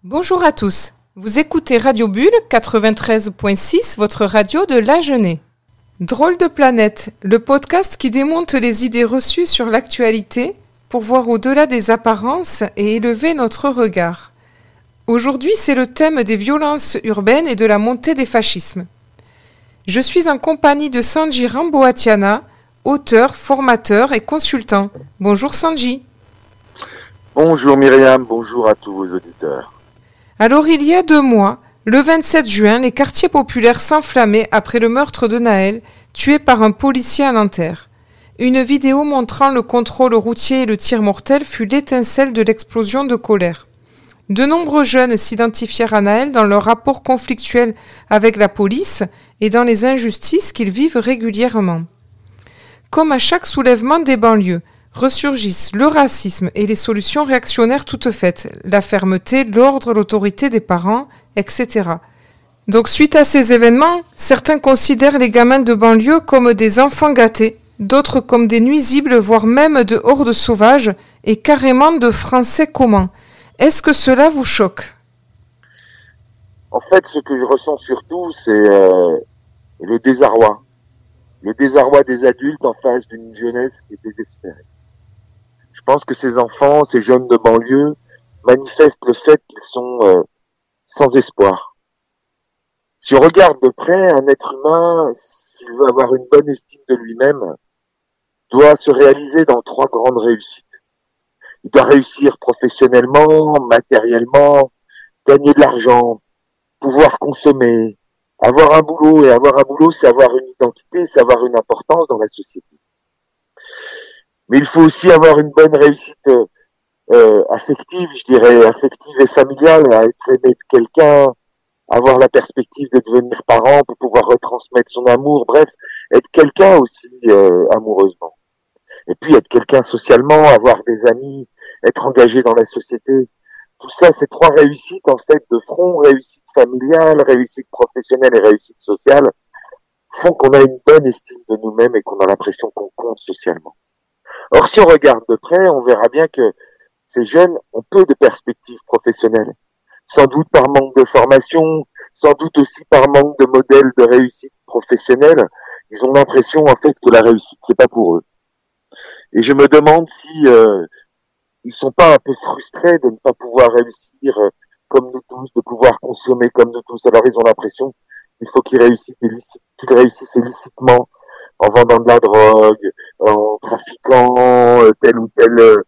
Bonjour à tous, vous écoutez Radio Bulle 93.6, votre radio de l'Agenais. Drôle de planète, le podcast qui démonte les idées reçues sur l'actualité pour voir au-delà des apparences et élever notre regard. Aujourd'hui, c'est le thème des violences urbaines et de la montée des fascismes. Je suis en compagnie de Sanji Ramboatiana, auteur, formateur et consultant. Bonjour Sanji. Bonjour Myriam, bonjour à tous vos auditeurs. Alors il y a 2 mois, le 27 juin, les quartiers populaires s'enflammaient après le meurtre de Naël, tué par un policier à Nanterre. Une vidéo montrant le contrôle routier et le tir mortel fut l'étincelle de l'explosion de colère. De nombreux jeunes s'identifièrent à Naël dans leur rapport conflictuel avec la police et dans les injustices qu'ils vivent régulièrement. Comme à chaque soulèvement des banlieues, ressurgissent le racisme et les solutions réactionnaires toutes faites, la fermeté, l'ordre, l'autorité des parents, etc. Donc suite à ces événements, certains considèrent les gamins de banlieue comme des enfants gâtés, d'autres comme des nuisibles, voire même de hordes sauvages et carrément de Français communs. Est-ce que cela vous choque ? En fait, ce que je ressens surtout, c'est le désarroi. Le désarroi des adultes en face d'une jeunesse qui est désespérée. Je pense que ces enfants, ces jeunes de banlieue, manifestent le fait qu'ils sont sans espoir. Si on regarde de près, un être humain, s'il veut avoir une bonne estime de lui-même, doit se réaliser dans 3 grandes réussites. Il doit réussir professionnellement, matériellement, gagner de l'argent, pouvoir consommer, avoir un boulot. Et avoir un boulot, c'est avoir une identité, c'est avoir une importance dans la société. Mais il faut aussi avoir une bonne réussite affective, je dirais, affective et familiale, à être aimé de quelqu'un, avoir la perspective de devenir parent pour pouvoir retransmettre son amour, bref, être quelqu'un aussi amoureusement. Et puis être quelqu'un socialement, avoir des amis, être engagé dans la société. Tout ça, ces 3 réussites, en fait, de front, réussite familiale, réussite professionnelle et réussite sociale, font qu'on a une bonne estime de nous-mêmes et qu'on a l'impression qu'on compte socialement. Or, si on regarde de près, on verra bien que ces jeunes ont peu de perspectives professionnelles. Sans doute par manque de formation, sans doute aussi par manque de modèles de réussite professionnelle. Ils ont l'impression, en fait, que la réussite, c'est pas pour eux. Et je me demande si ils sont pas un peu frustrés de ne pas pouvoir réussir comme nous tous, de pouvoir consommer comme nous tous. Alors, ils ont l'impression qu'il faut qu'ils réussissent illicitement, en vendant de la drogue, en trafiquant telle ou telle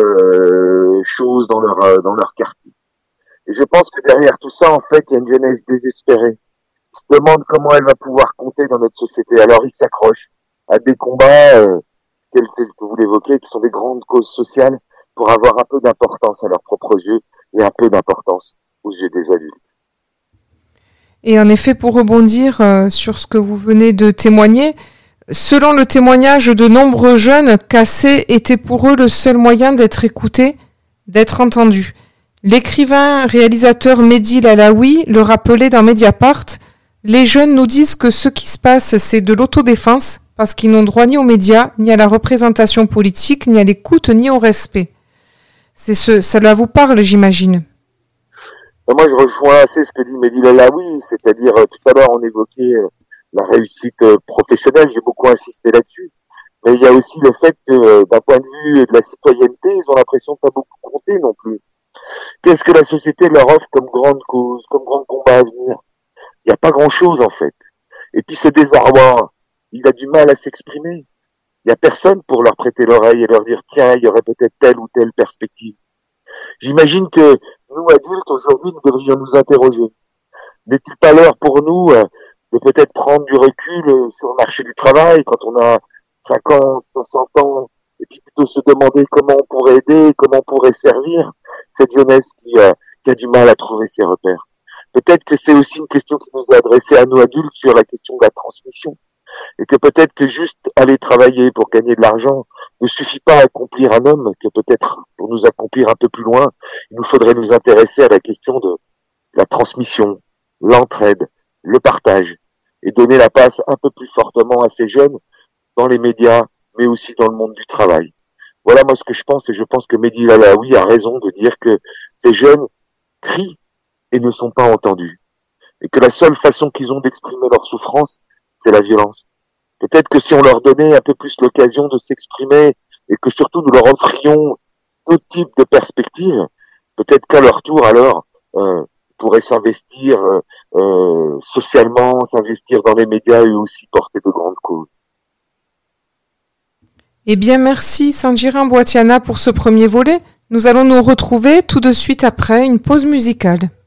chose dans leur quartier. Et je pense que derrière tout ça, en fait, il y a une jeunesse désespérée qui se demande comment elle va pouvoir compter dans notre société. Alors, ils s'accrochent à des combats tels que vous l'évoquez, qui sont des grandes causes sociales, pour avoir un peu d'importance à leurs propres yeux et un peu d'importance aux yeux des adultes. Et en effet, pour rebondir sur ce que vous venez de témoigner, selon le témoignage de nombreux jeunes, casser était pour eux le seul moyen d'être écoutés, d'être entendus. L'écrivain réalisateur Mehdi Lalaoui le rappelait dans Mediapart, les jeunes nous disent que ce qui se passe, c'est de l'autodéfense, parce qu'ils n'ont droit ni aux médias, ni à la représentation politique, ni à l'écoute, ni au respect. Cela vous parle, j'imagine. Moi, je rejoins assez ce que dit Mehdi Lalaoui, c'est-à-dire, tout à l'heure, on évoquait la réussite professionnelle, j'ai beaucoup insisté là-dessus. Mais il y a aussi le fait que, d'un point de vue de la citoyenneté, ils ont l'impression de pas beaucoup compter non plus. Qu'est-ce que la société leur offre comme grande cause, comme grand combat à venir? Il n'y a pas grand-chose, en fait. Et puis ce désarroi, il a du mal à s'exprimer. Il n'y a personne pour leur prêter l'oreille et leur dire, tiens, il y aurait peut-être telle ou telle perspective. J'imagine que nous, adultes, aujourd'hui, nous devrions nous interroger. N'est-il pas l'heure pour nous de peut-être prendre du recul sur le marché du travail quand on a 50, 60 ans, et puis plutôt se demander comment on pourrait aider, comment on pourrait servir cette jeunesse qui a du mal à trouver ses repères. Peut-être que c'est aussi une question qui nous est adressée à nous adultes sur la question de la transmission. Et que peut-être que juste aller travailler pour gagner de l'argent ne suffit pas à accomplir un homme, que peut-être pour nous accomplir un peu plus loin, il nous faudrait nous intéresser à la question de la transmission, l'entraide, le partage, et donner la place un peu plus fortement à ces jeunes dans les médias, mais aussi dans le monde du travail. Voilà moi ce que je pense, et je pense que Mehdi Lalaoui a raison de dire que ces jeunes crient et ne sont pas entendus. Et que la seule façon qu'ils ont d'exprimer leur souffrance, c'est la violence. Peut-être que si on leur donnait un peu plus l'occasion de s'exprimer et que surtout nous leur offrions d'autres types de perspectives, peut-être qu'à leur tour alors pourraient s'investir socialement, s'investir dans les médias et aussi porter de grandes causes. Eh bien merci Sanjiran Boitiana pour ce premier volet. Nous allons nous retrouver tout de suite après une pause musicale.